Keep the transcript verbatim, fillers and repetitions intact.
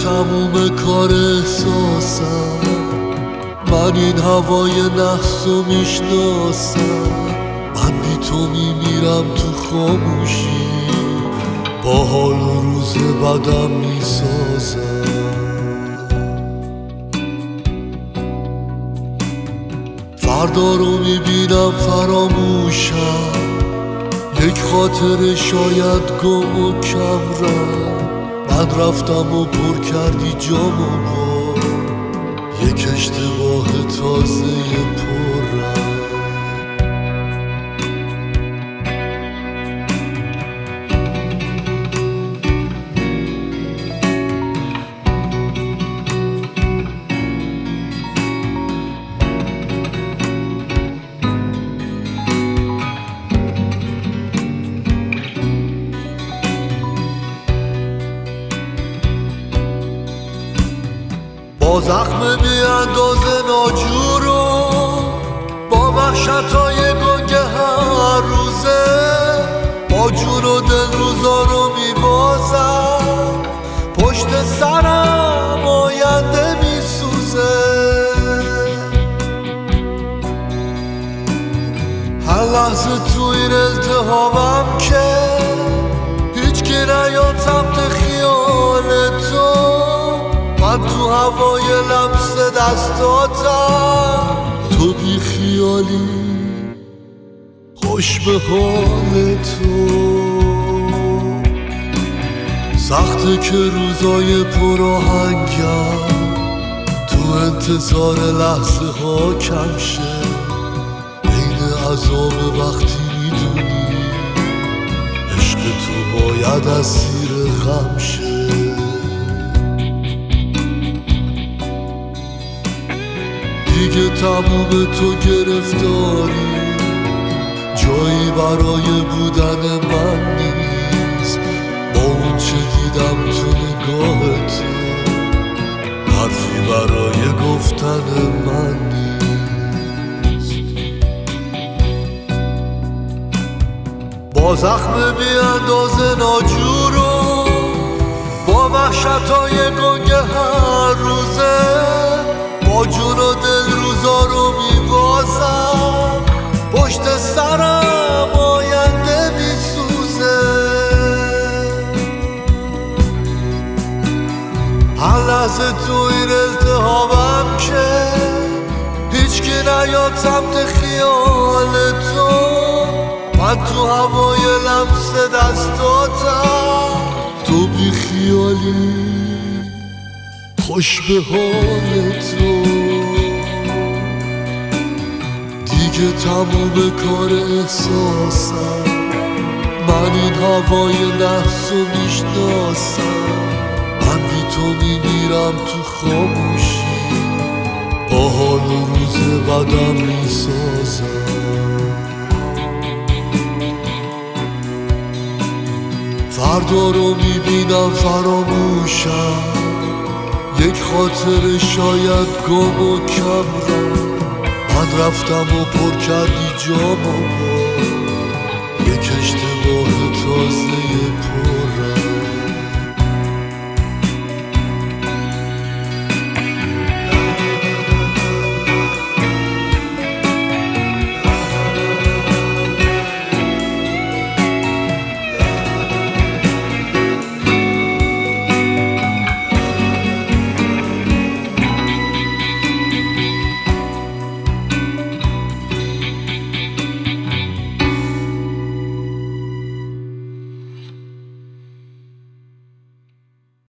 تموم کار احساسم، من این هوای نحسو میشناسم. من بی تو میمیرم تو خاموشی، با حال و روز بدم میسازم. فردا رو میبینم فراموشم، یک خاطر شاید گم و کم رفت. من رفتم و پر کردی جامو با یک اشتباه تازه پر رفت. با زخم بی اندازه ناجور و با وحشتهای گنگ هر روزه، با جون و دل روزا رو میبازم. پشت سرم آینده میسوزه، هر لحظه تو این التهابم که هیچ کی نیاد سمت خیال تو. من تو هوای لمس دستاتم، تو بی خیالی خوش به حال تو. سخته که روزای پرآهنگم تو انتظار لحظه ها کم شه. عین عذاب وقتی میدونی عشق تو باید اسیر غم شه. دیگه تموم تو گرفتاری، جایی برای بودن من نیست. با اون چه دیدم تو نگاهت، حرفی برای گفتن من نیست. با زخم بی اندازه ناجور و با وحشتهای گنگ هر روزه، با جون و دل روزا رو میبازم. پشت سرم آینده میسوزه، هر لحظه تو این التهابم که هیچ کی نیاد سمت خیال تو. من تو هوای لمس دستاتم، تو بی خیالی خوش به حال تو. دیگه تموم کار احساسم، من این هوای نحسو میشناسم. من بی تو میمیرم تو خاموشی، با حال و روز بدم میسازم. فردا رو میبینم فراموشم، یک خاطر شاید گم و کم رفت. من رفتم و پر کردی جامو با یک اشتباه تازه پر